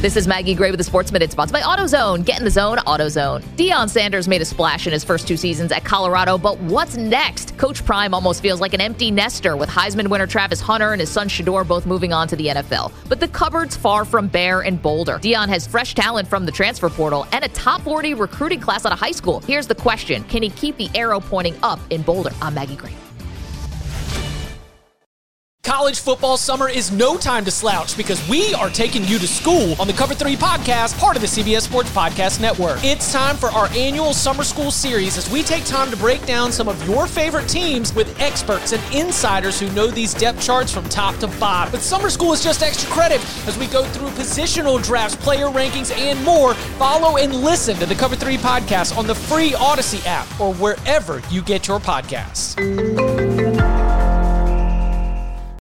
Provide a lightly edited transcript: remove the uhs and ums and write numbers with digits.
This is Maggie Gray with the Sports Minute, sponsored by AutoZone. Get in the zone, AutoZone. Deion Sanders made a splash in his first 2 seasons at Colorado, but what's next? Coach Prime almost feels like an empty nester with Heisman winner Travis Hunter and his son Shedeur both moving on to the NFL. But the cupboard's far from bare in Boulder. Deion has fresh talent from the transfer portal and a top 40 recruiting class out of high school. Here's the question: can he keep the arrow pointing up in Boulder? I'm Maggie Gray. College football summer is no time to slouch because we are taking you to school on the Cover 3 podcast, part of the CBS Sports Podcast Network. It's time for our annual summer school series as we take time to break down some of your favorite teams with experts and insiders who know these depth charts from top to bottom. But summer school is just extra credit as we go through positional drafts, player rankings, and more. Follow and listen to the Cover 3 podcast on the free Odyssey app or wherever you get your podcasts.